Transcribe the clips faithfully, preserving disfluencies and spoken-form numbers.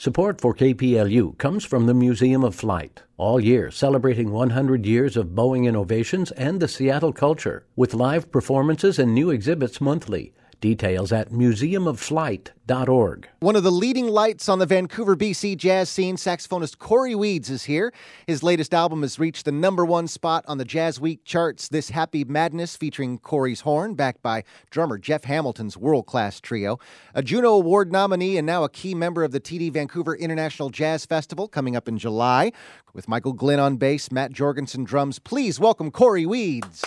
Support for K P L U comes from the Museum of Flight, all year celebrating one hundred years of Boeing innovations and the Seattle culture, with live performances and new exhibits monthly. Details at museum of flight dot org. One of the leading lights on the Vancouver, B C jazz scene, saxophonist Corey Weeds is here. His latest album has reached the number one spot on the Jazz Week charts, This Happy Madness, featuring Corey's horn, backed by drummer Jeff Hamilton's world-class trio. A Juno Award nominee and now a key member of the T D Vancouver International Jazz Festival coming up in July. With Michael Glynn on bass, Matt Jorgensen drums, please welcome Corey Weeds.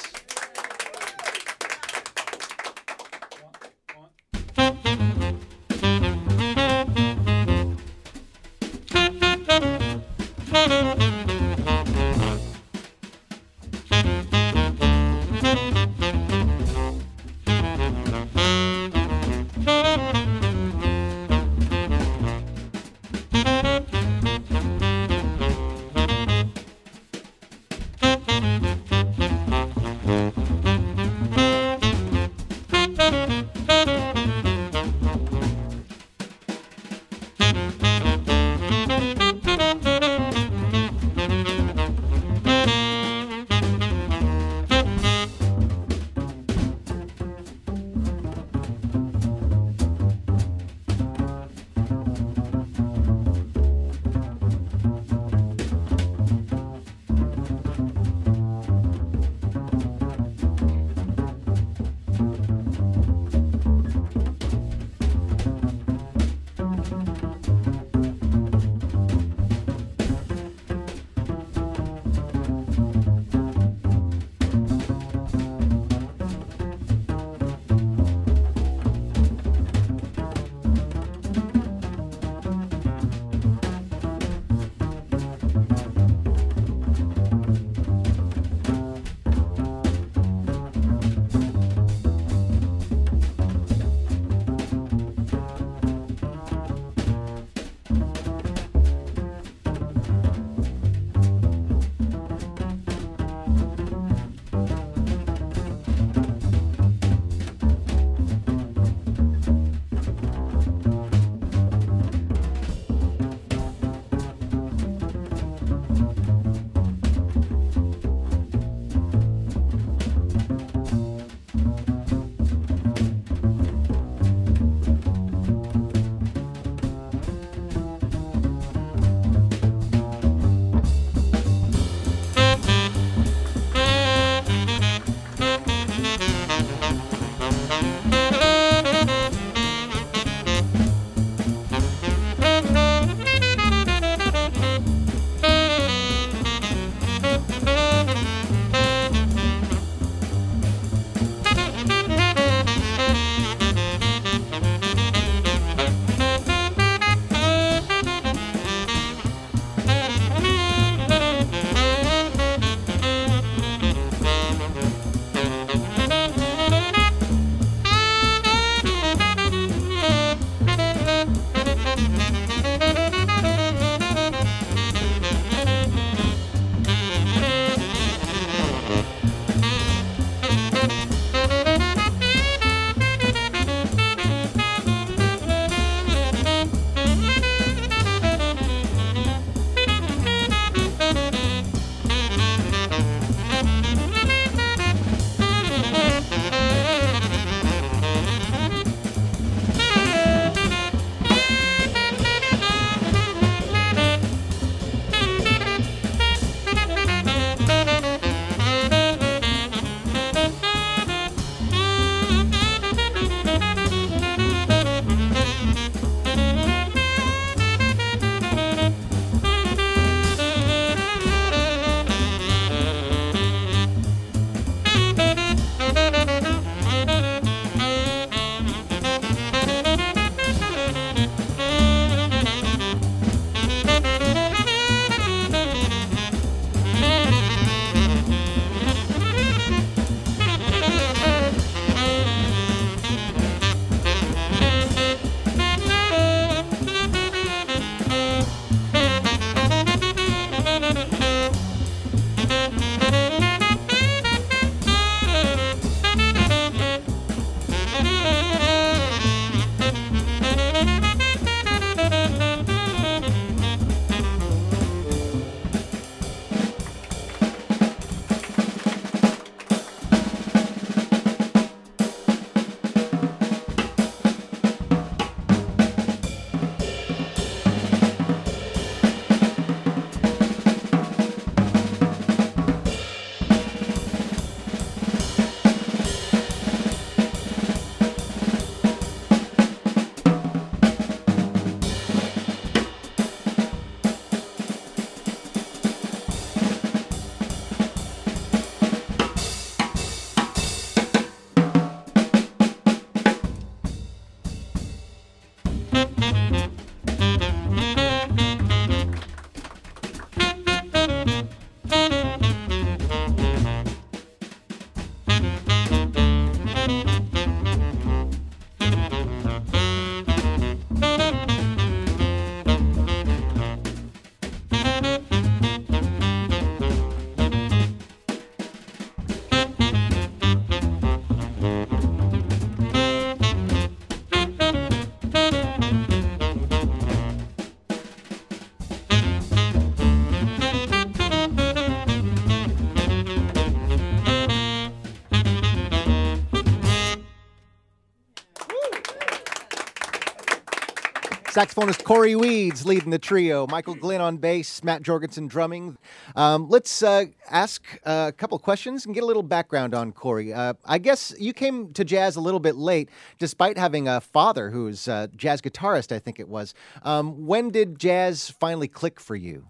Saxophonist Corey Weeds leading the trio. Michael Glynn on bass, Matt Jorgensen drumming. Um, let's uh, ask a couple questions and get a little background on Corey. Uh, I guess you came to jazz a little bit late, despite having a father who's a jazz guitarist, I think it was. Um, when did jazz finally click for you?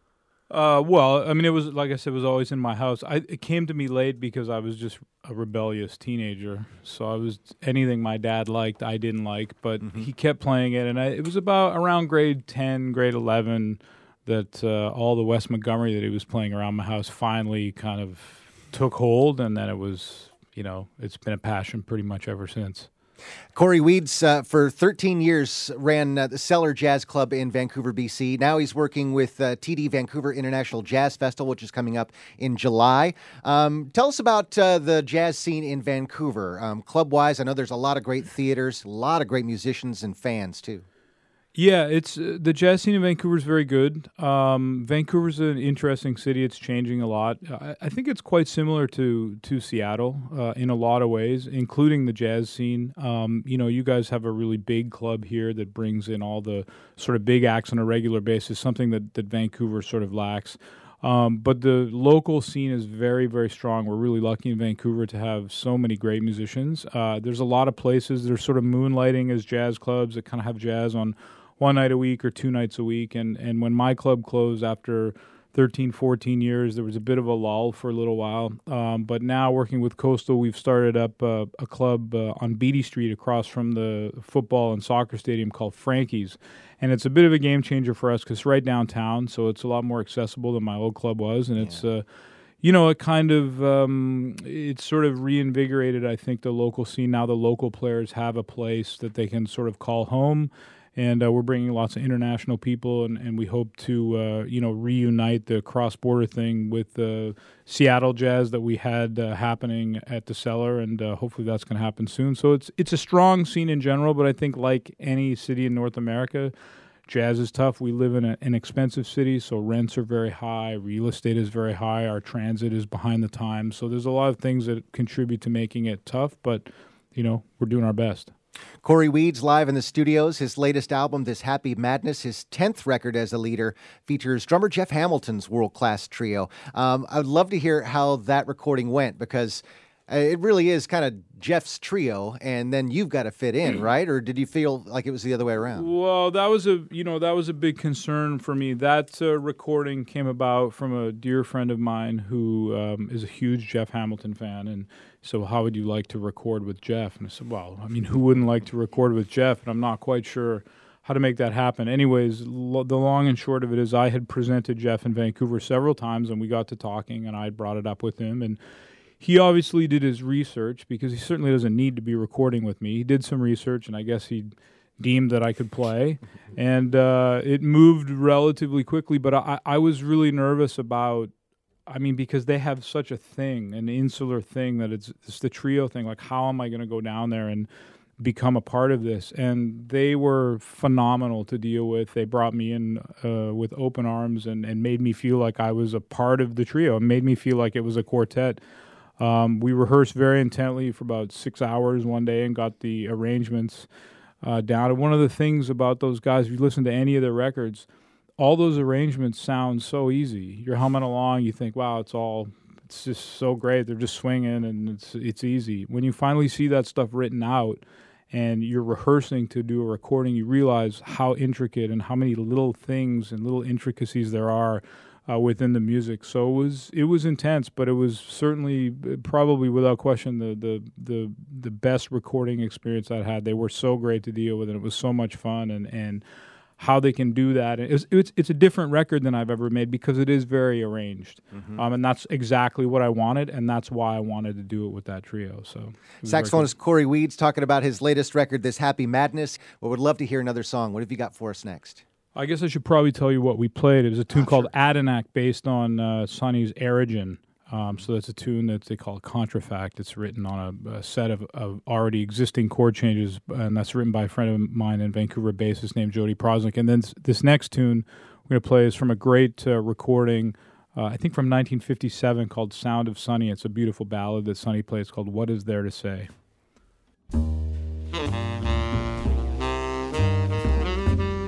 Uh, well, I mean, it was, like I said, it was always in my house. I, it came to me late because I was just a rebellious teenager. So I was, anything my dad liked, I didn't like, but mm-hmm. he kept playing it. And I, it was about around grade ten, grade eleven that uh, all the Wes Montgomery that he was playing around my house finally kind of took hold. And then it was, you know, it's been a passion pretty much ever since. Corey Weeds, uh, for thirteen years, ran uh, the Cellar Jazz Club in Vancouver, B C. Now he's working with uh, T D Vancouver International Jazz Festival, which is coming up in July. Um, tell us about uh, the jazz scene in Vancouver. Um, club-wise, I know there's a lot of great theaters, a lot of great musicians and fans, too. Yeah, it's uh, the jazz scene in Vancouver is very good. Um, Vancouver's an interesting city. It's changing a lot. I, I think it's quite similar to to Seattle uh, in a lot of ways, including the jazz scene. Um, you know, you guys have a really big club here that brings in all the sort of big acts on a regular basis, something that, that Vancouver sort of lacks. Um, but the local scene is very, very strong. We're really lucky in Vancouver to have so many great musicians. Uh, there's a lot of places that are sort of moonlighting as jazz clubs that kind of have jazz on one night a week or two nights a week. And, and when my club closed after thirteen, fourteen years, there was a bit of a lull for a little while. Um, but now working with Coastal, we've started up uh, a club uh, on Beatty Street across from the football and soccer stadium called Frankie's. And it's a bit of a game changer for us because it's right downtown, so it's a lot more accessible than my old club was. And yeah. it's, uh, you know, it kind of, um, it's sort of reinvigorated, I think, the local scene. Now the local players have a place that they can sort of call home. And uh, we're bringing lots of international people, and, and we hope to, uh, you know, reunite the cross-border thing with the uh, Seattle Jazz that we had uh, happening at the Cellar, and uh, hopefully that's going to happen soon. So it's it's a strong scene in general, but I think like any city in North America, jazz is tough. We live in a, an expensive city, so rents are very high, real estate is very high, our transit is behind the times. So there's a lot of things that contribute to making it tough, but, you know, we're doing our best. Corey Weeds live in the studios. His latest album, This Happy Madness, his tenth record as a leader, features drummer Jeff Hamilton's world-class trio. Um, I'd love to hear how that recording went, because it really is kind of Jeff's trio, and then you've got to fit in, right? Or did you feel like it was the other way around? Well, that was a you know that was a big concern for me. That uh, recording came about from a dear friend of mine who um, is a huge Jeff Hamilton fan, and so how would you like to record with Jeff? And I said, well, I mean, who wouldn't like to record with Jeff? And I'm not quite sure how to make that happen. Anyways, lo- the long and short of it is I had presented Jeff in Vancouver several times, and we got to talking, and I had brought it up with him, and he obviously did his research because he certainly doesn't need to be recording with me. He did some research, and I guess he deemed that I could play, and uh, it moved relatively quickly, but I, I was really nervous about, I mean, because they have such a thing, an insular thing, that it's, it's the trio thing. Like, how am I going to go down there and become a part of this? And they were phenomenal to deal with. They brought me in uh, with open arms and, and made me feel like I was a part of the trio. It made me feel like it was a quartet. Um, we rehearsed very intently for about six hours one day and got the arrangements uh, down. And one of the things about those guys, if you listen to any of their records, all those arrangements sound so easy. You're humming along, you think, wow, it's all, it's just so great. They're just swinging and it's it's easy. When you finally see that stuff written out and you're rehearsing to do a recording, you realize how intricate and how many little things and little intricacies there are uh, within the music. So it was it was intense, but it was certainly, probably without question, the the the the best recording experience I had. They were so great to deal with, and it was so much fun, and and. how they can do that. It's, it's it's a different record than I've ever made because it is very arranged. Mm-hmm. Um, and that's exactly what I wanted, and that's why I wanted to do it with that trio. So, saxophonist Corey Weeds talking about his latest record, This Happy Madness. Well, would love to hear another song. What have you got for us next? I guess I should probably tell you what we played. It was a tune oh, called sure. Adenac, based on uh, Sonny's Erigen. Um, so that's a tune that they call Contrafact. It's written on a, a set of, of already existing chord changes, and that's written by a friend of mine in Vancouver, bassist named Jody Prosnick. And then this next tune we're going to play is from a great uh, recording, uh, I think from nineteen fifty-seven, called Sound of Sonny. It's a beautiful ballad that Sonny plays called What Is There to Say?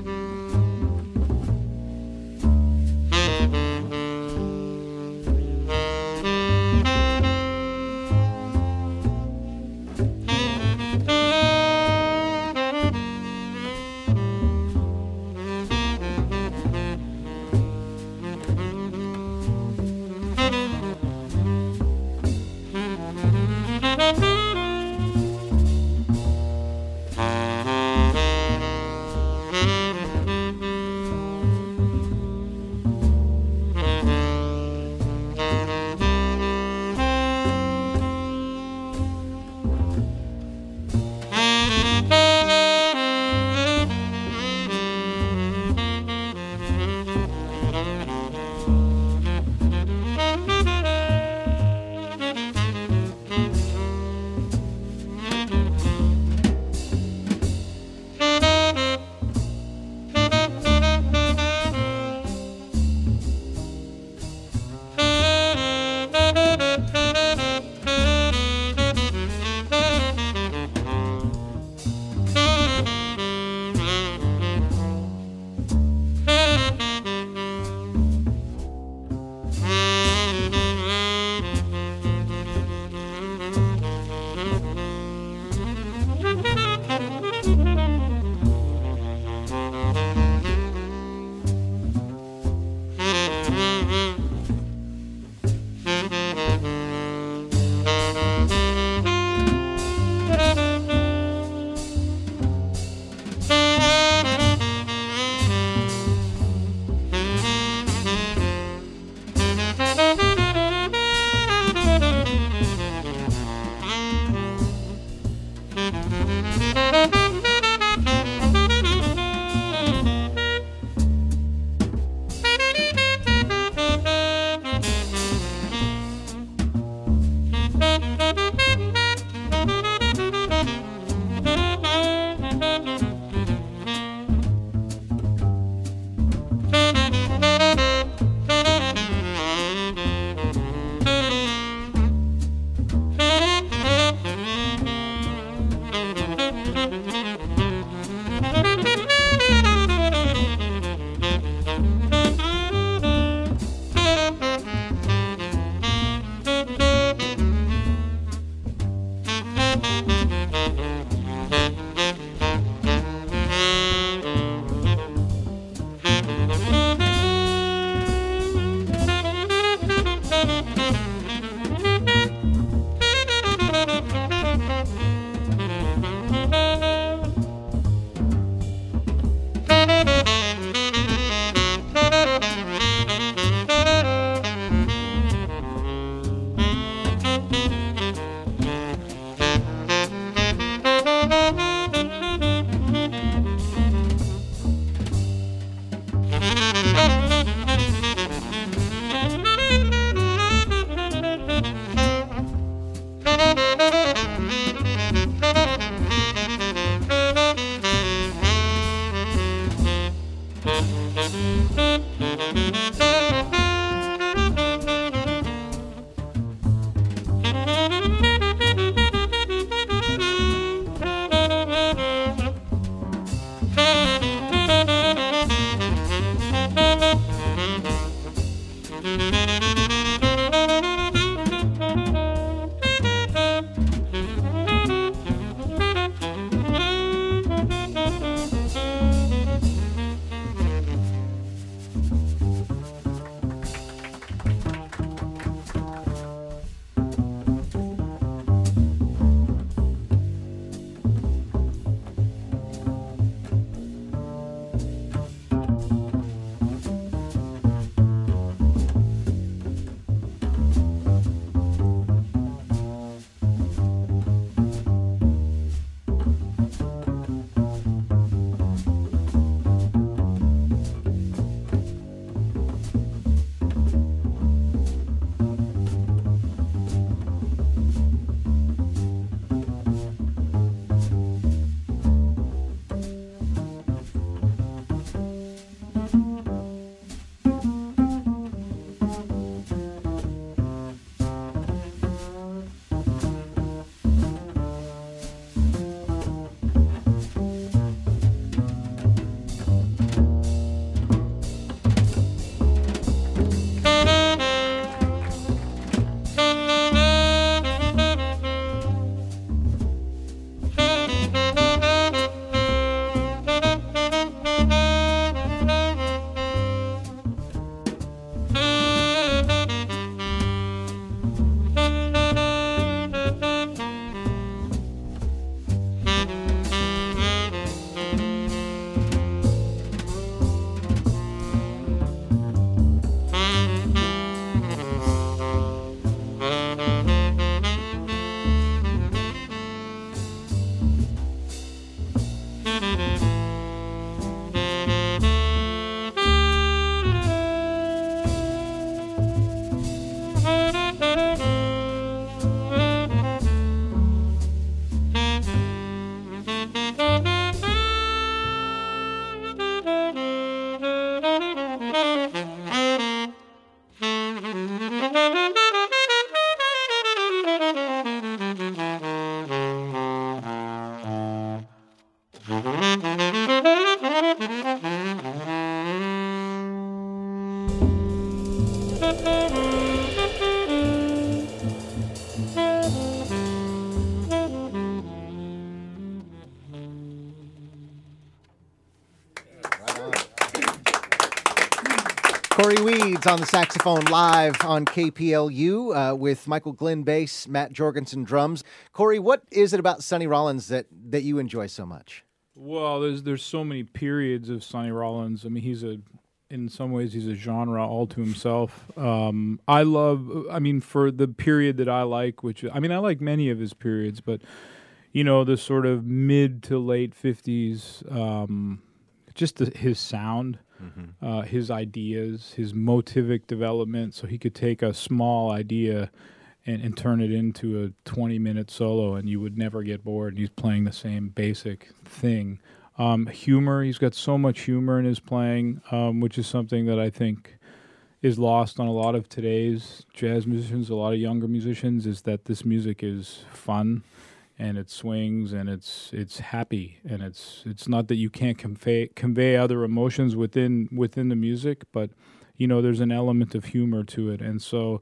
Cory Weeds on the saxophone live on K P L U uh, with Michael Glynn bass, Matt Jorgensen drums. Cory, what is it about Sonny Rollins that, that you enjoy so much? Well, there's there's so many periods of Sonny Rollins. I mean, he's a in some ways he's a genre all to himself. Um, I love. I mean, for the period that I like, which I mean, I like many of his periods, but you know, the sort of mid to late fifties, um, just the, his sound. Mm-hmm. Uh, his ideas, his motivic development, so he could take a small idea and, and turn it into a twenty-minute solo, and you would never get bored. And he's playing the same basic thing. Um, humor, he's got so much humor in his playing, um, which is something that I think is lost on a lot of today's jazz musicians, a lot of younger musicians, is that this music is fun. And it swings, and it's it's happy, and it's it's not that you can't convey convey other emotions within within the music, but you know there's an element of humor to it, and so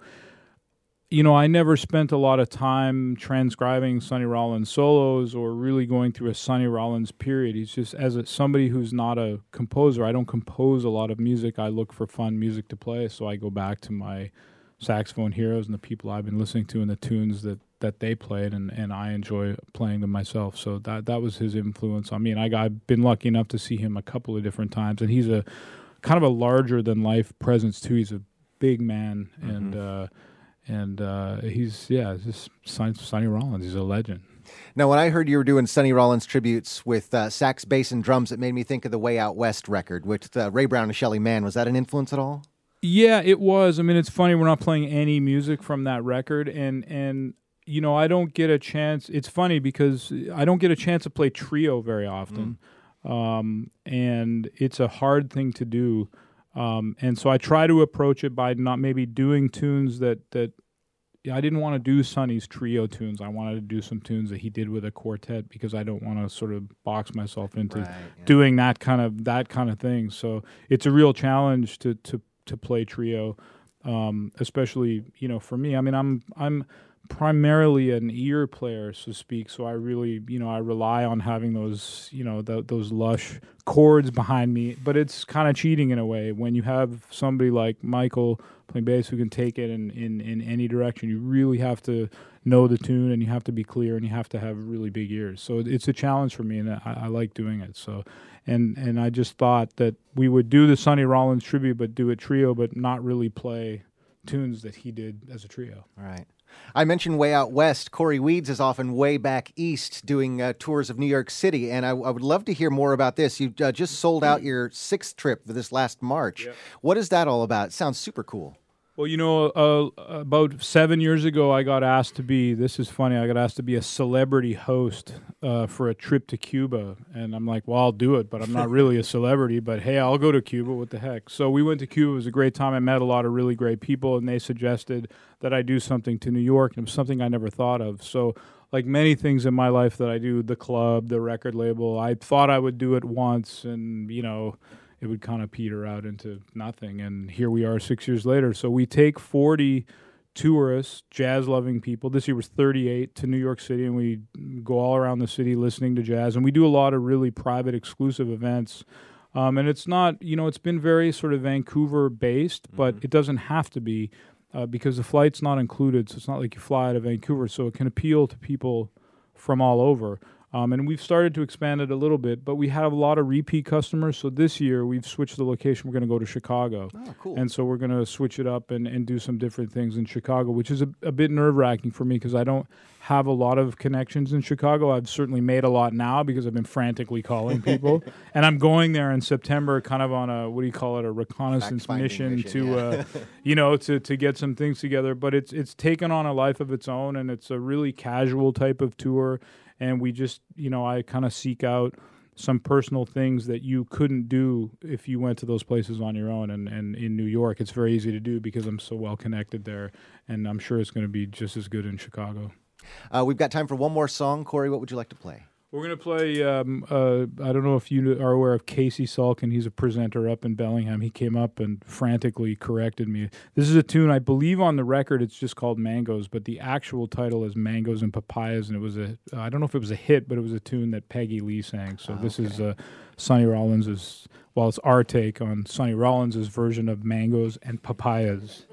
you know I never spent a lot of time transcribing Sonny Rollins solos or really going through a Sonny Rollins period. He's just as a, somebody who's not a composer. I don't compose a lot of music. I look for fun music to play, so I go back to my saxophone heroes and the people I've been listening to and the tunes that. that they played, and, and I enjoy playing them myself. So that that was his influence on me. And I, I've been lucky enough to see him a couple of different times. And he's a kind of a larger-than-life presence, too. He's a big man. Mm-hmm. And uh, and uh, he's, yeah, just Sonny Rollins. He's a legend. Now, when I heard you were doing Sonny Rollins tributes with uh, sax, bass, and drums, it made me think of the Way Out West record with uh, Ray Brown and Shelly Manne. Was that an influence at all? Yeah, it was. I mean, it's funny. We're not playing any music from that record, and and you know, I don't get a chance. It's funny because I don't get a chance to play trio very often, mm. um, and it's a hard thing to do. Um, and so I try to approach it by not maybe doing tunes that that yeah, I didn't want to do Sonny's trio tunes. I wanted to do some tunes that he did with a quartet because I don't want to sort of box myself into Right, yeah. doing that kind of that kind of thing. So it's a real challenge to to to play trio, um, especially you know for me. I mean, I'm I'm primarily an ear player, so to speak. So I really you know I rely on having those you know the, those lush chords behind me. But it's kind of cheating in a way when you have somebody like Michael playing bass who can take it in, in, in any direction. You really have to know the tune, and you have to be clear, and you have to have really big ears. So it's a challenge for me, and I, I like doing it. So, and and I just thought that we would do the Sonny Rollins tribute, but do it trio, but not really play tunes that he did as a trio. All right. I mentioned way out west. Corey Weeds is often way back east doing uh, tours of New York City, and I, I would love to hear more about this. You uh, just sold out your sixth trip for this last March. Yep. What is that all about? It sounds super cool. Well, you know, uh, about seven years ago, I got asked to be, this is funny, I got asked to be a celebrity host uh, for a trip to Cuba. And I'm like, well, I'll do it, but I'm not really a celebrity. But hey, I'll go to Cuba, what the heck. So we went to Cuba. It was a great time. I met a lot of really great people, and they suggested that I do something to New York. And it was something I never thought of. So like many things in my life that I do, the club, the record label, I thought I would do it once, and, you know, it would kind of peter out into nothing. And here we are six years later. So we take forty tourists, jazz-loving people. This year was thirty-eight to New York City, and we go all around the city listening to jazz. And we do a lot of really private, exclusive events. Um, and it's not, you know, it's been very sort of Vancouver-based, mm-hmm. but it doesn't have to be uh, because the flight's not included. So it's not like you fly out of Vancouver. So it can appeal to people from all over. Um, and we've started to expand it a little bit, but we have a lot of repeat customers. So this year we've switched the location. We're going to go to Chicago. Oh, cool. And so we're going to switch it up and, and do some different things in Chicago, which is a, a bit nerve-wracking for me because I don't have a lot of connections in Chicago. I've certainly made a lot now because I've been frantically calling people. And I'm going there in September kind of on a, what do you call it, a reconnaissance mission, mission to, yeah. uh, you know, to, to get some things together. But it's it's taken on a life of its own, and it's a really casual type of tour. And we just, you know, I kind of seek out some personal things that you couldn't do if you went to those places on your own. And, and in New York, it's very easy to do because I'm so well connected there. And I'm sure it's going to be just as good in Chicago. Uh, we've got time for one more song. Corey, what would you like to play? We're going to play, um, uh, I don't know if you are aware of Casey Salkin. He's a presenter up in Bellingham. He came up and frantically corrected me. This is a tune, I believe on the record it's just called Mangoes, but the actual title is Mangoes and Papayas, and it was a, I don't know if it was a hit, but it was a tune that Peggy Lee sang. So oh, this okay. is uh, Sonny Rollins', well, it's our take on Sonny Rollins' version of Mangoes and Papayas.